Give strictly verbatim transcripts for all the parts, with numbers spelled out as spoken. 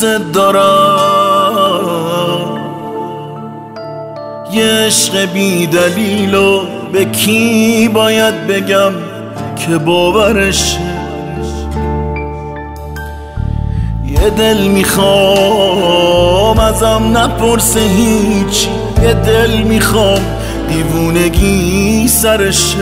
دوست دارم، یه عشق بی دلیلو به کی باید بگم که باورشه؟ یه دل میخوام ازم نپرسه هیچی، یه دل میخوام دیوونگی سرشه.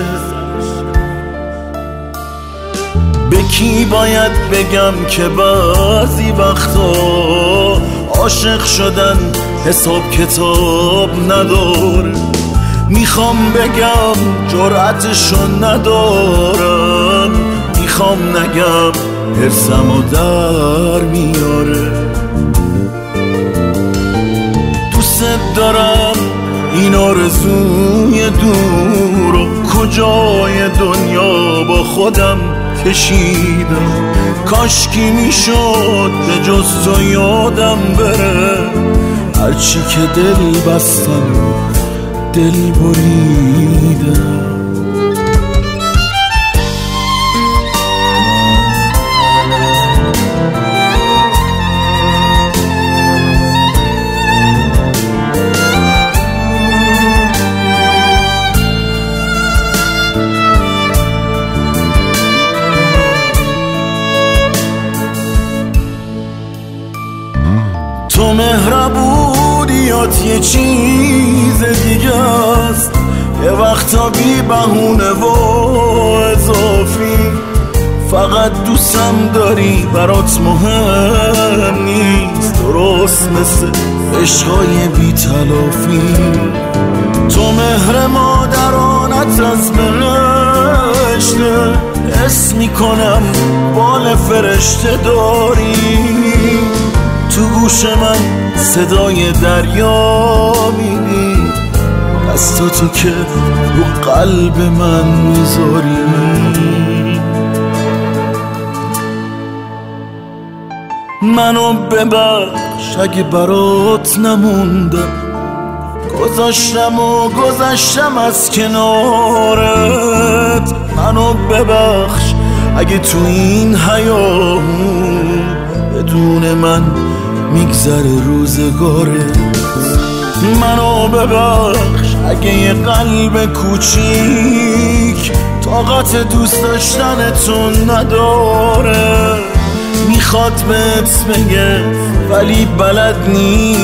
به کی باید بگم که بعضی وقتا عاشق شدن حساب کتاب نداره؟ میخوام بگم جرأتشو ندارم، میخوام نگم حرصمو در میاره. دوست دارم این آرزوی دور و کجای دنیا با خودم کشیدم. کاشکی میشد به جز تو یادم بره، هرچی که دل بستم و دل بریدم. تو مهربونیات یه چیز دیگه است، یه وقتا بی بهونه و اضافی. فقط دوستم داری برات مهم نیست، درست مثل عشقای بی تلافی. تو مهر مادرانت از بهشته، حس میکنم بال فرشته داری. تو گوش من صدای دریا میدی، دستا تو که رو قلب من میذاری. منو ببخش اگه برات نموندم، گذاشتم و گذشتم از کنارت. منو ببخش اگه تو این حیامون بدون من میگذره روزگارت. منو ببخش اگه یه قلب کوچیک طاقت دوست داشتن تو نداره. میخواد بهت بگه ولی بلد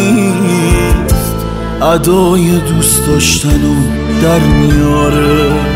نیست، ادای دوست داشتنو در میاره.